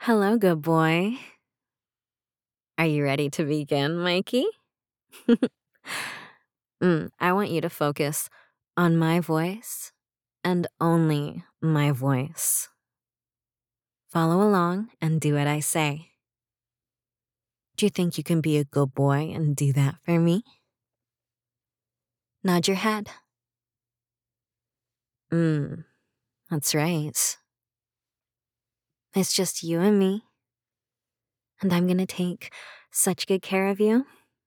Hello, good boy. Are you ready to begin, Mikey? I want you to focus on my voice and only my voice. Follow along and do what I say. Do you think you can be a good boy and do that for me? Nod your head. That's right. It's just you and me, and I'm gonna take such good care of you.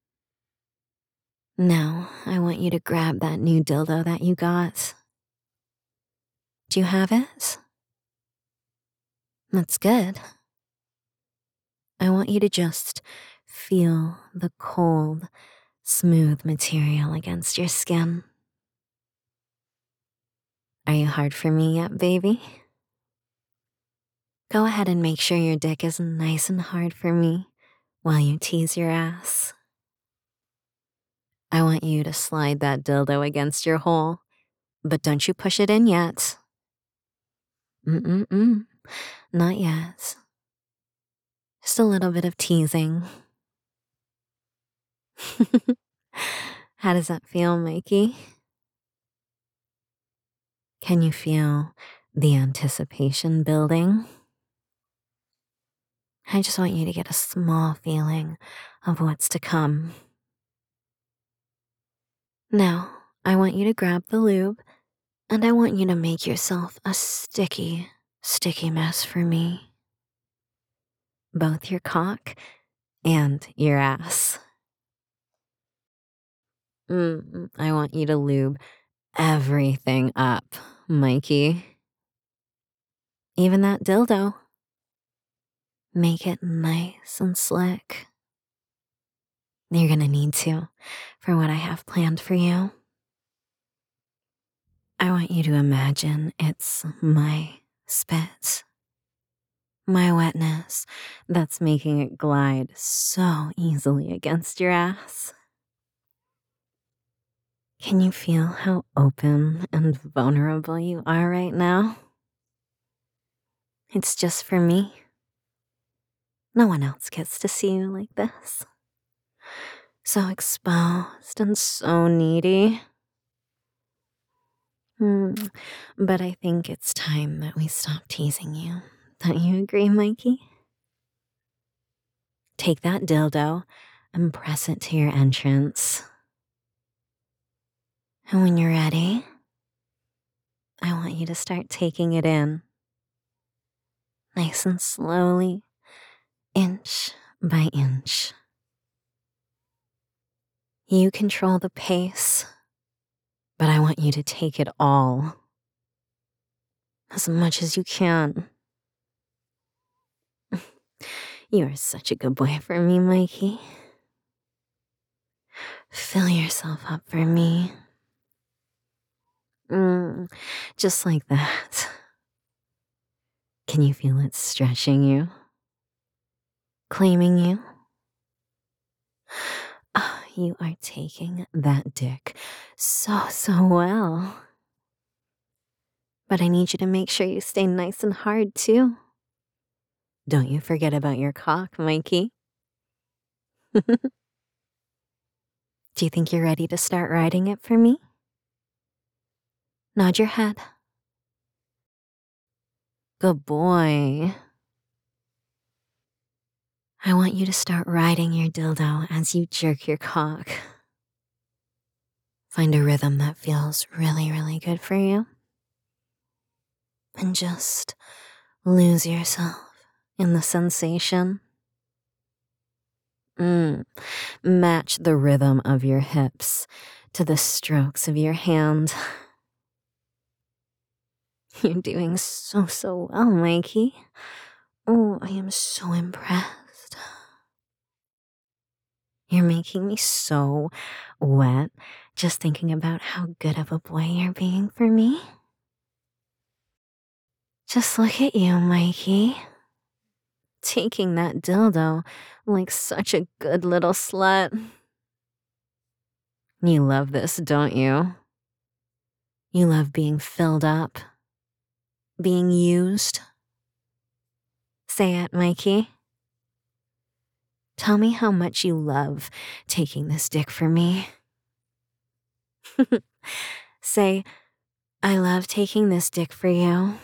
Now, I want you to grab that new dildo that you got. Do you have it? That's good. I want you to just feel the cold, smooth material against your skin. Are you hard for me yet, baby? Go ahead and make sure your dick is nice and hard for me while you tease your ass. I want you to slide that dildo against your hole, but don't you push it in yet. Not yet. Just a little bit of teasing. How does that feel, Mikey? Can you feel the anticipation building? I just want you to get a small feeling of what's to come. Now, I want you to grab the lube, and I want you to make yourself a sticky, sticky mess for me. Both your cock and your ass. I want you to lube everything up, Mikey. Even that dildo. Make it nice and slick. You're gonna need to for what I have planned for you. I want you to imagine it's my spit, my wetness that's making it glide so easily against your ass. Can you feel how open and vulnerable you are right now? It's just for me. No one else gets to see you like this. So exposed and so needy. But I think it's time that we stop teasing you. Don't you agree, Mikey? Take that dildo and press it to your entrance. And when you're ready, I want you to start taking it in. Nice and slowly, inch by inch. You control the pace, but I want you to take it all. As much as you can. You are such a good boy for me, Mikey. Fill yourself up for me. Just like that. Can you feel it stretching you? Claiming you? Oh, you are taking that dick so well. But I need you to make sure you stay nice and hard, too. Don't you forget about your cock, Mikey. Do you think you're ready to start riding it for me? Nod your head. Good boy. I want you to start riding your dildo as you jerk your cock. Find a rhythm that feels really good for you. And just lose yourself in the sensation. Match the rhythm of your hips to the strokes of your hand. You're doing so well, Mikey. Oh, I am so impressed. You're making me so wet just thinking about how good of a boy you're being for me. Just look at you, Mikey. Taking that dildo like such a good little slut. You love this, don't you? You love being filled up, being used. Say it, Mikey. Tell me how much you love taking this dick for me. Say, I love taking this dick for you.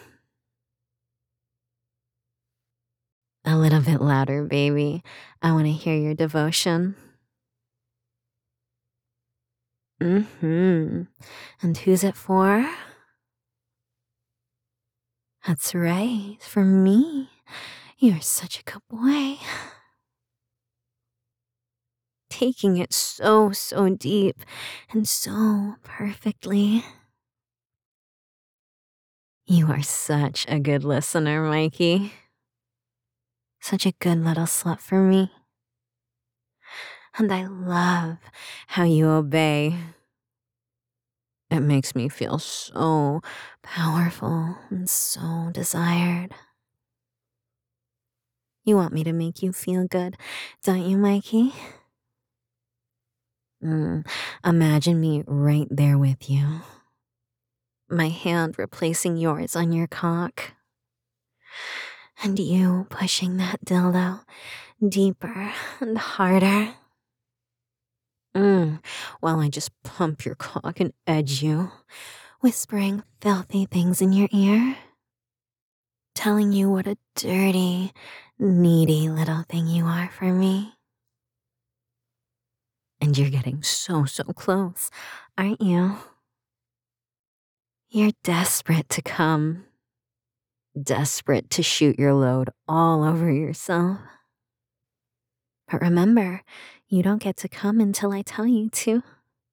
A little bit louder, baby. I want to hear your devotion. And who's it for? That's right, for me. You're such a good boy. Taking it so deep and so perfectly. You are such a good listener, Mikey. Such a good little slut for me. And I love how you obey. It makes me feel so powerful and so desired. You want me to make you feel good, don't you, Mikey? Imagine me right there with you. My hand replacing yours on your cock. And you pushing that dildo deeper and harder. While I just pump your cock and edge you, whispering filthy things in your ear. Telling you what a dirty, needy little thing you are for me. And you're getting so close, aren't you? You're desperate to come. Desperate to shoot your load all over yourself. But remember, you don't get to come until I tell you to.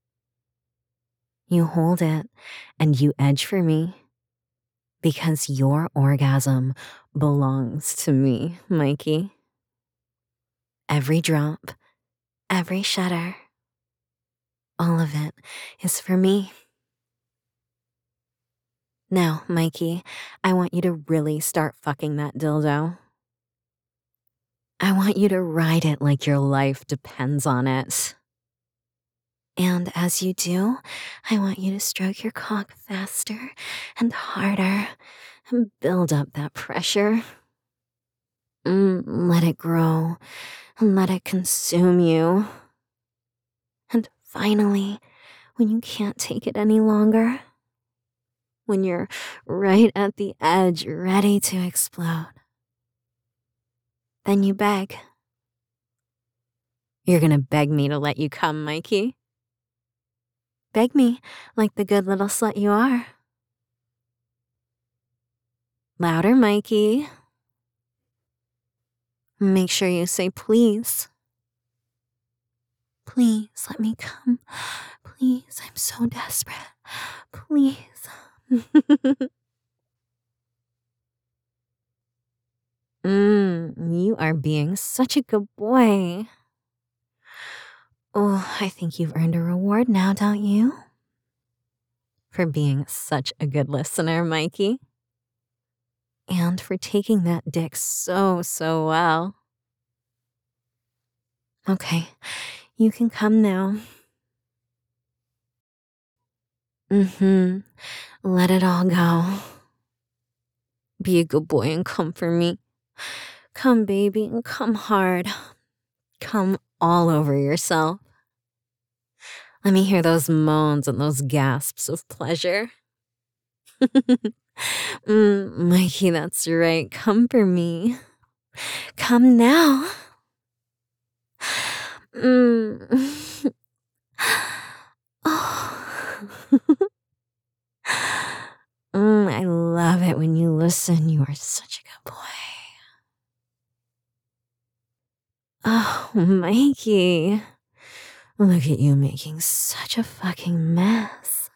You hold it and you edge for me. Because your orgasm belongs to me, Mikey. Every drop, every shudder, all of it is for me. Now, Mikey, I want you to really start fucking that dildo. I want you to ride it like your life depends on it. And as you do, I want you to stroke your cock faster and harder and build up that pressure. Let it grow and let it consume you. And finally, when you can't take it any longer, when you're right at the edge, ready to explode, then you beg. You're gonna beg me to let you come, Mikey. Beg me like the good little slut you are. Louder, Mikey. Make sure you say please. Please let me come. Please, I'm so desperate. Please. You are being such a good boy. Oh, I think you've earned a reward now, don't you? For being such a good listener, Mikey. And for taking that dick so well. Okay, you can come now. Let it all go. Be a good boy and come for me. Come, baby, and come hard. Come all over yourself. Let me hear those moans and those gasps of pleasure. Mikey, that's right. Come for me. Come now. I love it when you listen. You are such a good boy. Oh, Mikey. Look at you making such a fucking mess.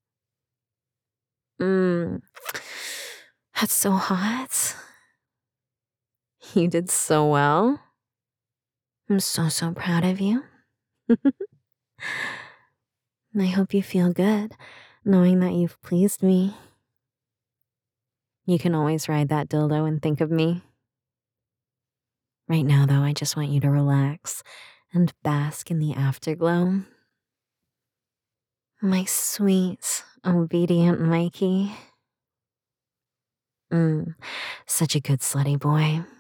That's so hot. You did so well. I'm so proud of you. I hope you feel good knowing that you've pleased me. You can always ride that dildo and think of me. Right now, though, I just want you to relax and bask in the afterglow. My sweet, obedient Mikey. Such a good slutty boy.